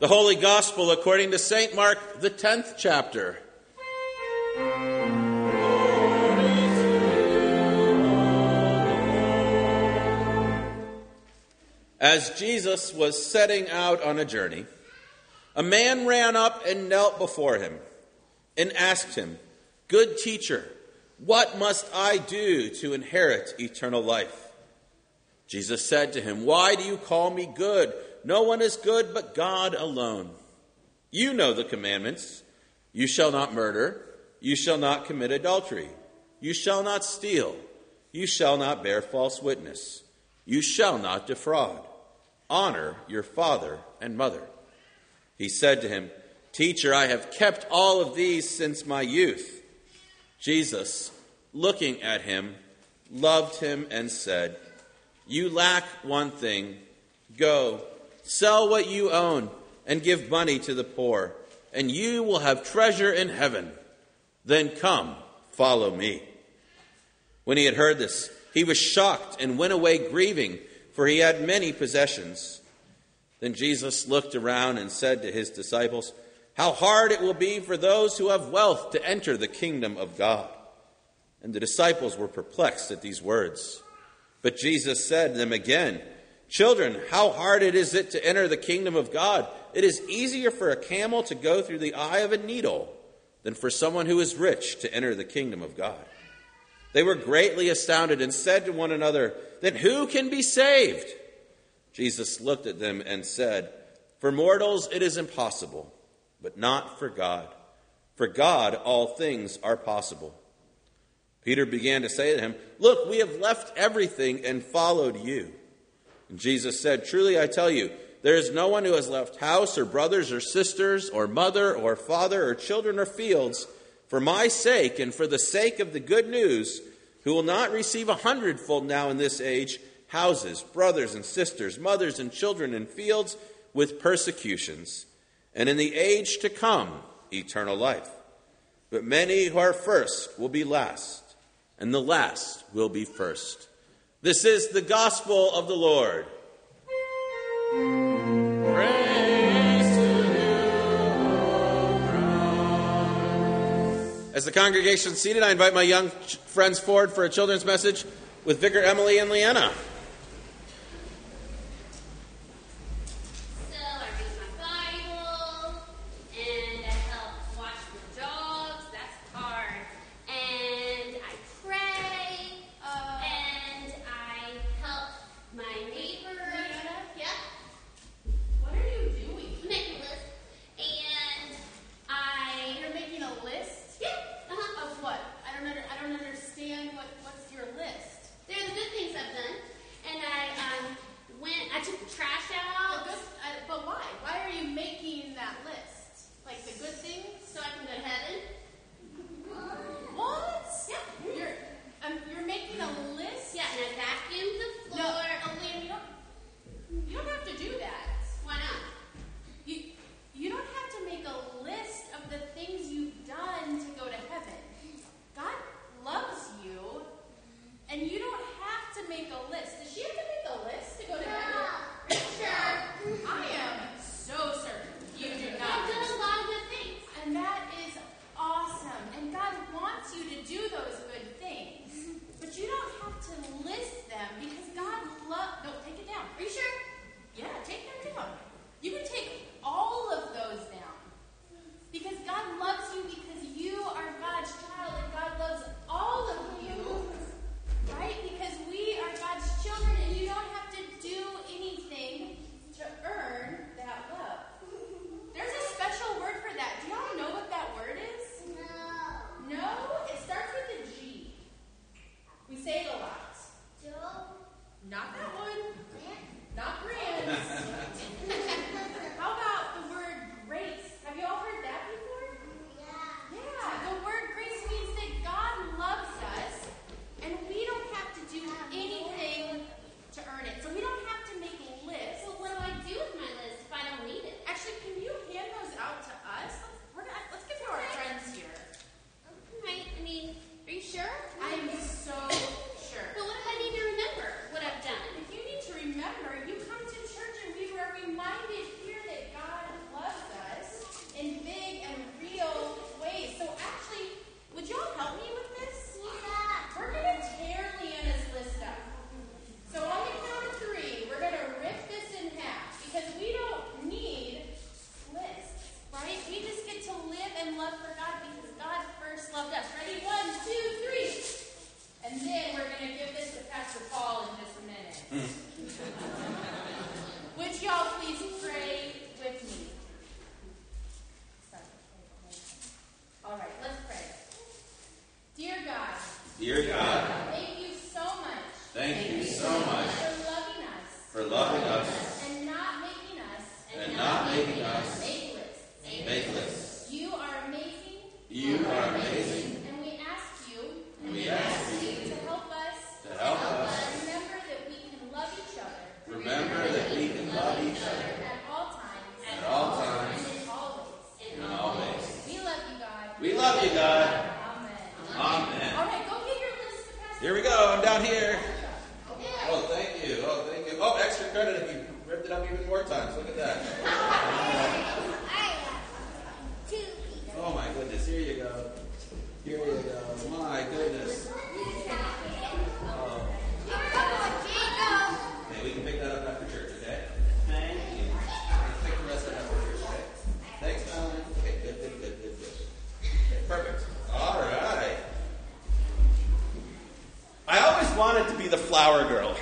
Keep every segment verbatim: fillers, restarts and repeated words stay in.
The Holy Gospel according to Saint Mark, the tenth chapter. As Jesus was setting out on a journey, a man ran up and knelt before him and asked him, "Good teacher, what must I do to inherit eternal life?" Jesus said to him, "Why do you call me good? No one is good but God alone. You know the commandments. You shall not murder. You shall not commit adultery. You shall not steal. You shall not bear false witness. You shall not defraud. Honor your father and mother." He said to him, "Teacher, I have kept all of these since my youth." Jesus, looking at him, loved him and said, "You lack one thing. Go, sell what you own and give money to the poor, and you will have treasure in heaven. Then come, follow me." When he had heard this, he was shocked and went away grieving, for he had many possessions. Then Jesus looked around and said to his disciples, "How hard it will be for those who have wealth to enter the kingdom of God." And the disciples were perplexed at these words. But Jesus said to them again, "Children, how hard it is it to enter the kingdom of God? It is easier for a camel to go through the eye of a needle than for someone who is rich to enter the kingdom of God." They were greatly astounded and said to one another, "Then who can be saved?" Jesus looked at them and said, "For mortals it is impossible, but not for God. For God all things are possible." Peter began to say to him, "Look, we have left everything and followed you." And Jesus said, "Truly I tell you, there is no one who has left house or brothers or sisters or mother or father or children or fields for my sake and for the sake of the good news, who will not receive a hundredfold now in this age houses, brothers and sisters, mothers and children and fields with persecutions, and in the age to come eternal life. But many who are first will be last, and the last will be first." This is the gospel of the Lord. Praise to you, O Christ. As the congregation is seated, I invite my young friends forward for a children's message with Vicar Emily and Leanna. What, what's your list? They're the good things I've done. us faithless. faithless. You are amazing. You are amazing. And we ask you, And we ask you to help us, to help us remember that we can love each other. remember that we can love each other At all times. at all times And in all ways. and always. We love you, God. We love you, God. Amen. Amen. All right, go get your list to pass. Here we go. I'm down here. Oh, thank you. Oh, thank you. Oh, extra credit if you ripped it up even more times. Look at that. Oh, my goodness. Here you go. Here you go. My goodness. Oh. Okay, we can pick that up after church, okay? Thank you. Let's pick the rest of it up after church, okay? Thanks, Colin. Okay, good, good, good, good, good. Okay, perfect. All right. I always wanted to be the flower girl.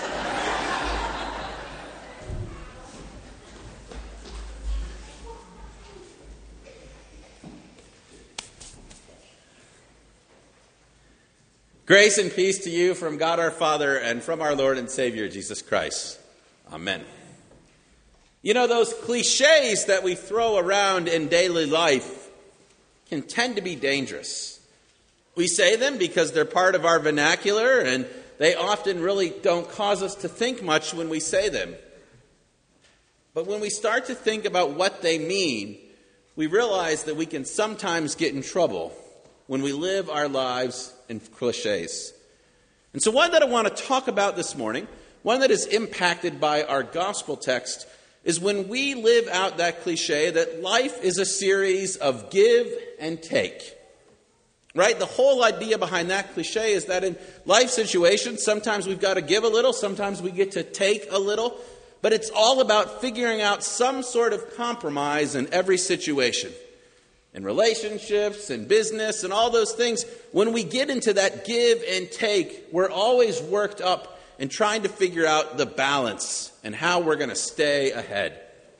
Grace and peace to you from God our Father and from our Lord and Savior, Jesus Christ. Amen. You know, those cliches that we throw around in daily life can tend to be dangerous. We say them because they're part of our vernacular, and they often really don't cause us to think much when we say them. But when we start to think about what they mean, we realize that we can sometimes get in trouble when we live our lives in cliches. And so one that I want to talk about this morning, one that is impacted by our gospel text, is when we live out that cliche that life is a series of give and take. Right? The whole idea behind that cliche is that in life situations, sometimes we've got to give a little, sometimes we get to take a little, but it's all about figuring out some sort of compromise in every situation. In relationships and business and all those things, when we get into that give and take, we're always worked up in trying to figure out the balance and how we're going to stay ahead.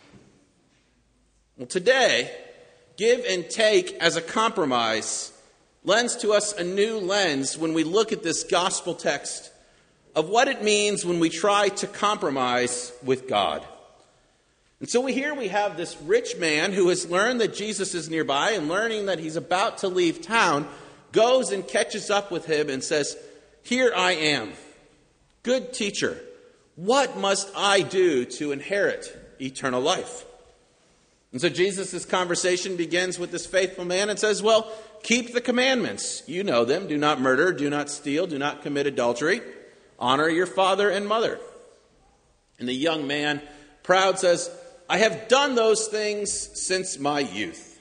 Well, today, give and take as a compromise lends to us a new lens when we look at this gospel text of what it means when we try to compromise with God. And so we here we have this rich man who has learned that Jesus is nearby, and learning that he's about to leave town, goes and catches up with him and says, "Here I am. Good teacher, what must I do to inherit eternal life?" And so Jesus' conversation begins with this faithful man and says, well, keep the commandments. You know them. Do not murder, do not steal, do not commit adultery. Honor your father and mother. And the young man, proud, says, I have done those things since my youth.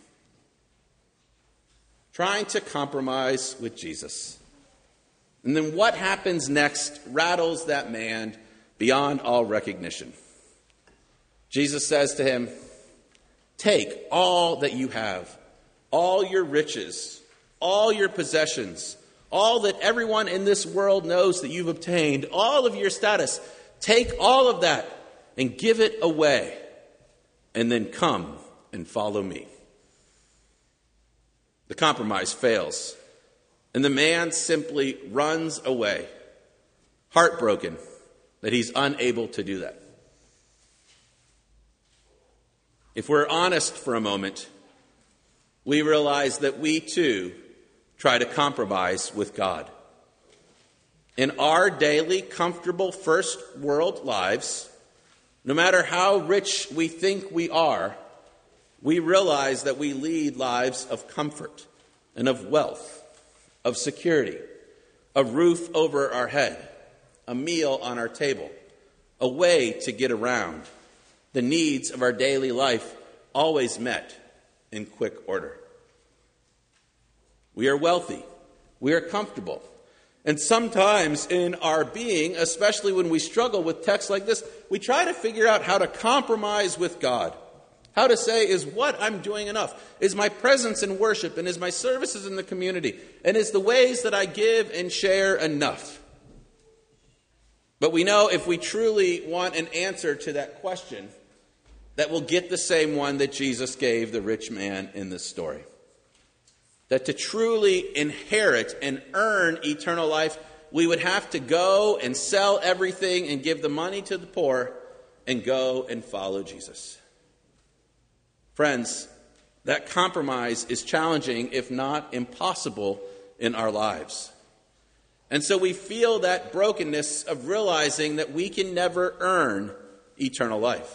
Trying to compromise with Jesus. And then what happens next rattles that man beyond all recognition. Jesus says to him, take all that you have, all your riches, all your possessions, all that everyone in this world knows that you've obtained, all of your status, take all of that and give it away, and then come and follow me. The compromise fails, and the man simply runs away, heartbroken that he's unable to do that. If we're honest for a moment, we realize that we too try to compromise with God. In our daily, comfortable first world lives, no matter how rich we think we are, we realize that we lead lives of comfort and of wealth, of security, a roof over our head, a meal on our table, a way to get around, the needs of our daily life always met in quick order. We are wealthy. We are comfortable. And sometimes in our being, especially when we struggle with texts like this, we try to figure out how to compromise with God. How to say, is what I'm doing enough? Is my presence in worship, and is my services in the community, and is the ways that I give and share enough? But we know if we truly want an answer to that question, that we'll get the same one that Jesus gave the rich man in this story. That to truly inherit and earn eternal life, we would have to go and sell everything and give the money to the poor and go and follow Jesus. Friends, that compromise is challenging, if not impossible, in our lives. And so we feel that brokenness of realizing that we can never earn eternal life.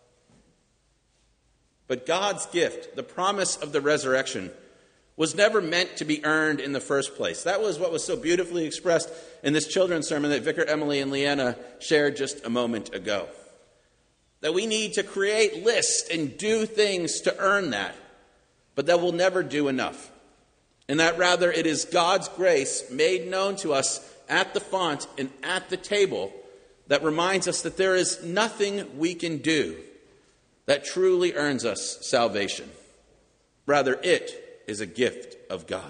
But God's gift, the promise of the resurrection, was never meant to be earned in the first place. That was what was so beautifully expressed in this children's sermon that Vicar Emily and Leanna shared just a moment ago. That we need to create lists and do things to earn that, but that will never do enough. And that rather it is God's grace made known to us at the font and at the table that reminds us that there is nothing we can do that truly earns us salvation. Rather, it is a gift of God.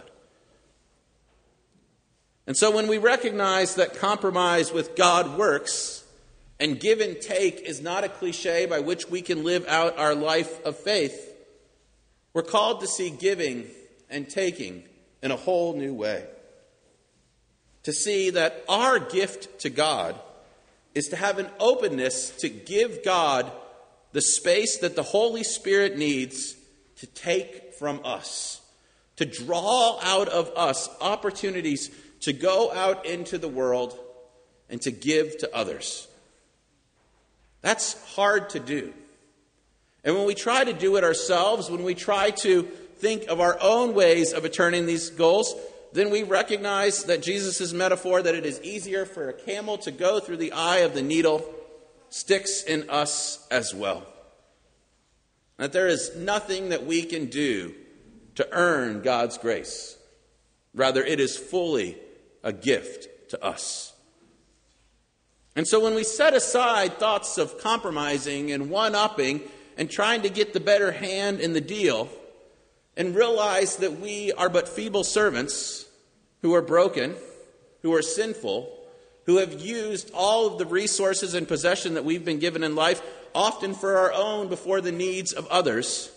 And so when we recognize that compromise with God works, and give and take is not a cliche by which we can live out our life of faith, we're called to see giving and taking in a whole new way. To see that our gift to God is to have an openness to give God the space that the Holy Spirit needs to take from us, to draw out of us opportunities to go out into the world and to give to others. That's hard to do. And when we try to do it ourselves, when we try to think of our own ways of attaining these goals, then we recognize that Jesus' metaphor that it is easier for a camel to go through the eye of the needle sticks in us as well. That there is nothing that we can do to earn God's grace. Rather, it is fully a gift to us. And so when we set aside thoughts of compromising and one-upping and trying to get the better hand in the deal, and realize that we are but feeble servants who are broken, who are sinful, who have used all of the resources and possession that we've been given in life, often for our own before the needs of others,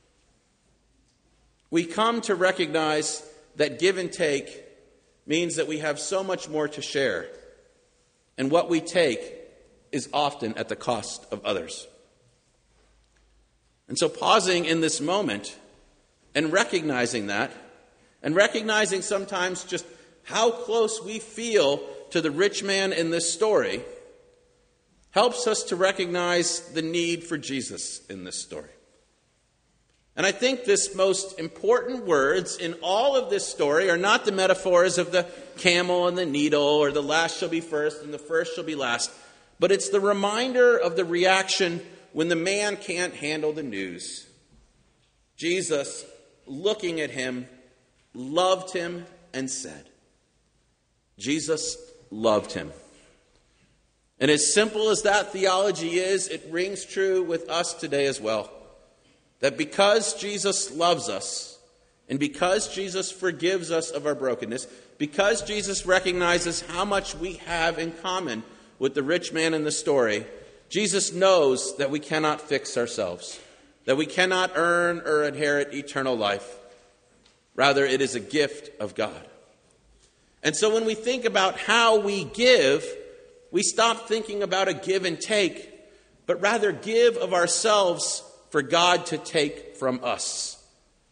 we come to recognize that give and take means that we have so much more to share. And what we take is often at the cost of others. And so pausing in this moment and recognizing that, and recognizing sometimes just how close we feel to the rich man in this story, helps us to recognize the need for Jesus in this story. And I think this most important words in all of this story are not the metaphors of the camel and the needle, or the last shall be first and the first shall be last, but it's the reminder of the reaction when the man can't handle the news. Jesus, looking at him, loved him and said. Jesus loved him. And as simple as that theology is, it rings true with us today as well. That because Jesus loves us, and because Jesus forgives us of our brokenness, because Jesus recognizes how much we have in common with the rich man in the story, Jesus knows that we cannot fix ourselves, that we cannot earn or inherit eternal life. Rather, it is a gift of God. And so when we think about how we give, we stop thinking about a give and take, but rather give of ourselves for God to take from us.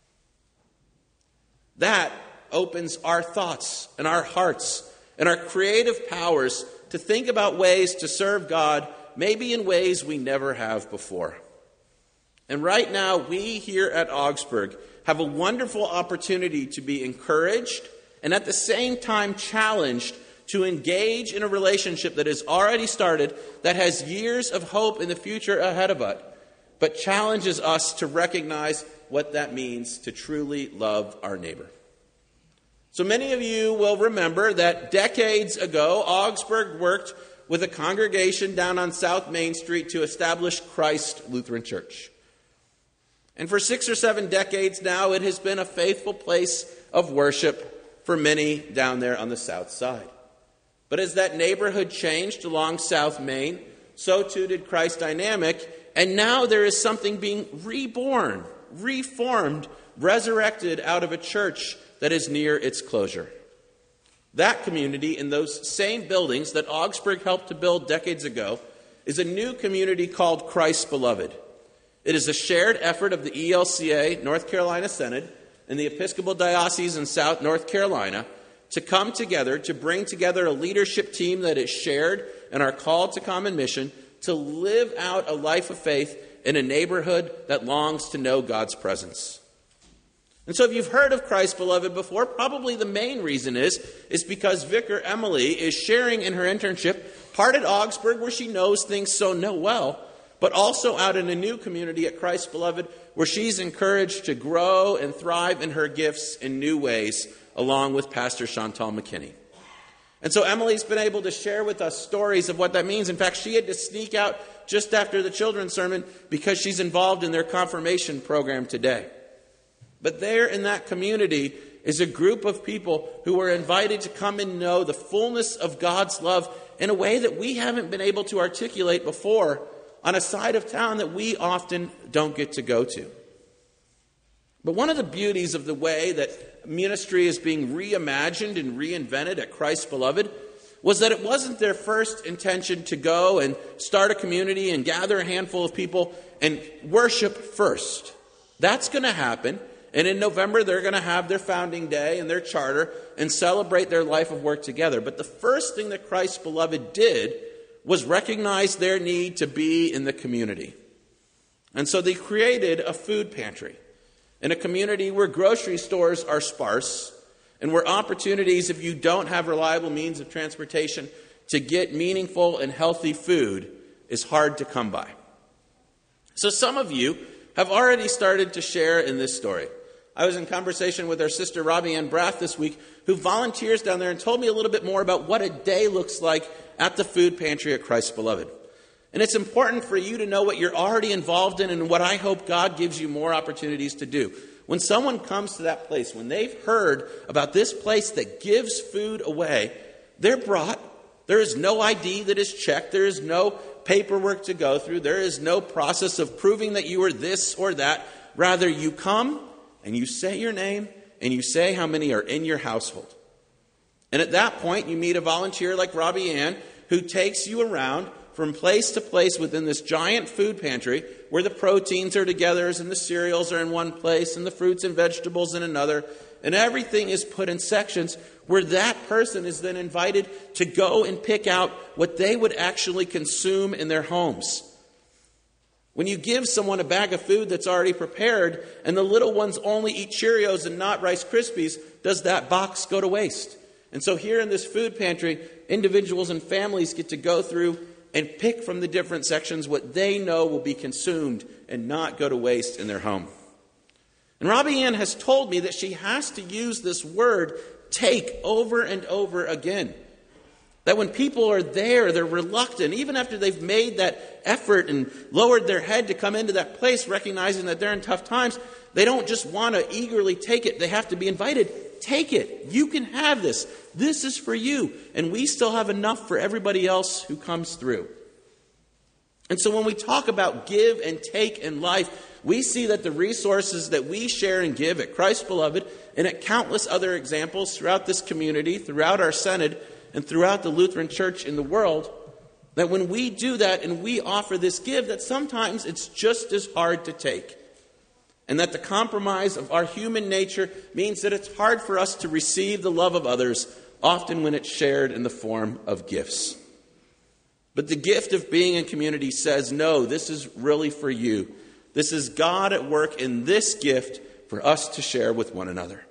That opens our thoughts and our hearts and our creative powers to think about ways to serve God, maybe in ways we never have before. And right now, we here at Augsburg have a wonderful opportunity to be encouraged and at the same time challenged to engage in a relationship that has already started, that has years of hope in the future ahead of us, but challenges us to recognize what that means to truly love our neighbor. So many of you will remember that decades ago, Augsburg worked with a congregation down on South Main Street to establish Christ Lutheran Church. And for six or seven decades now, it has been a faithful place of worship for many down there on the south side. But as that neighborhood changed along South Main, so too did Christ Dynamic. And now there is something being reborn, reformed, resurrected out of a church that is near its closure. That community in those same buildings that Augsburg helped to build decades ago is a new community called Christ Beloved. It is a shared effort of the E L C A, North Carolina Synod, and the Episcopal Diocese in South North Carolina to come together, to bring together a leadership team that is shared and are called to common mission to live out a life of faith in a neighborhood that longs to know God's presence. And so if you've heard of Christ Beloved before, probably the main reason is, is because Vicar Emily is sharing in her internship, part at Augsburg where she knows things so know well, but also out in a new community at Christ Beloved where she's encouraged to grow and thrive in her gifts in new ways, along with Pastor Chantal McKinney. And so Emily's been able to share with us stories of what that means. In fact, she had to sneak out just after the children's sermon because she's involved in their confirmation program today. But there in that community is a group of people who are invited to come and know the fullness of God's love in a way that we haven't been able to articulate before on a side of town that we often don't get to go to. But one of the beauties of the way that ministry is being reimagined and reinvented at Christ Beloved was that it wasn't their first intention to go and start a community and gather a handful of people and worship first. That's going to happen. And in November, they're going to have their founding day and their charter and celebrate their life of work together. But the first thing that Christ Beloved did was recognize their need to be in the community. And so they created a food pantry in a community where grocery stores are sparse and where opportunities, if you don't have reliable means of transportation, to get meaningful and healthy food is hard to come by. So some of you have already started to share in this story. I was in conversation with our sister Robbie Ann Brath this week, who volunteers down there and told me a little bit more about what a day looks like at the food pantry at Christ Beloved. And it's important for you to know what you're already involved in and what I hope God gives you more opportunities to do. When someone comes to that place, when they've heard about this place that gives food away, they're brought. There is no I D that is checked. There is no paperwork to go through. There is no process of proving that you are this or that. Rather, you come and you say your name and you say how many are in your household. And at that point, you meet a volunteer like Robbie Ann who takes you around from place to place within this giant food pantry where the proteins are together and the cereals are in one place and the fruits and vegetables in another. And everything is put in sections where that person is then invited to go and pick out what they would actually consume in their homes. When you give someone a bag of food that's already prepared and the little ones only eat Cheerios and not Rice Krispies, does that box go to waste? And so here in this food pantry, individuals and families get to go through and pick from the different sections what they know will be consumed and not go to waste in their home. And Robbie Ann has told me that she has to use this word, take, over and over again. That when people are there, they're reluctant, even after they've made that effort and lowered their head to come into that place, recognizing that they're in tough times, they don't just want to eagerly take it. They have to be invited. Take it. You can have this. This is for you. And we still have enough for everybody else who comes through. And so when we talk about give and take in life, we see that the resources that we share and give at Christ Beloved and at countless other examples throughout this community, throughout our synod, and throughout the Lutheran Church in the world, that when we do that and we offer this give, that sometimes it's just as hard to take. And that the compromise of our human nature means that it's hard for us to receive the love of others, often when it's shared in the form of gifts. But the gift of being in community says, no, this is really for you. This is God at work in this gift for us to share with one another.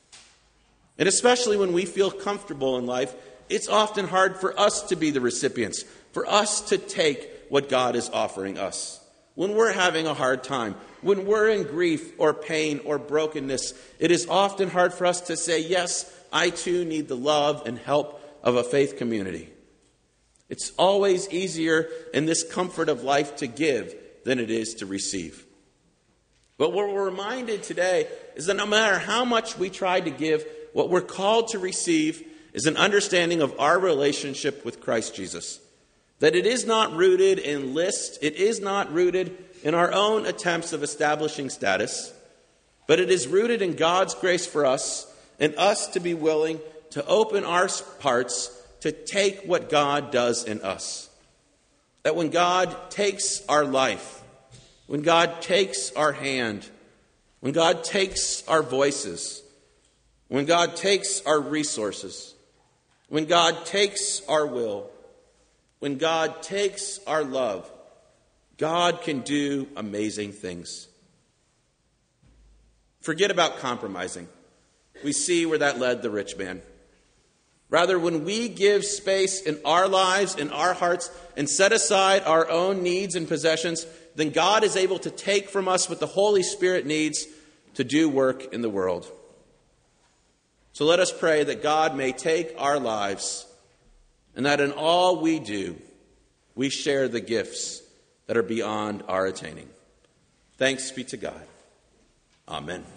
And especially when we feel comfortable in life, it's often hard for us to be the recipients, for us to take what God is offering us. When we're having a hard time, when we're in grief or pain or brokenness, it is often hard for us to say, yes, I too need the love and help of a faith community. It's always easier in this comfort of life to give than it is to receive. But what we're reminded today is that no matter how much we try to give, what we're called to receive is an understanding of our relationship with Christ Jesus. That it is not rooted in lists, it is not rooted in our own attempts of establishing status, but it is rooted in God's grace for us and us to be willing to open our hearts to take what God does in us. That when God takes our life, when God takes our hand, when God takes our voices, when God takes our resources, when God takes our will, when God takes our love, God can do amazing things. Forget about compromising. We see where that led the rich man. Rather, when we give space in our lives, in our hearts, and set aside our own needs and possessions, then God is able to take from us what the Holy Spirit needs to do work in the world. So let us pray that God may take our lives and that in all we do, we share the gifts that are beyond our attaining. Thanks be to God. Amen.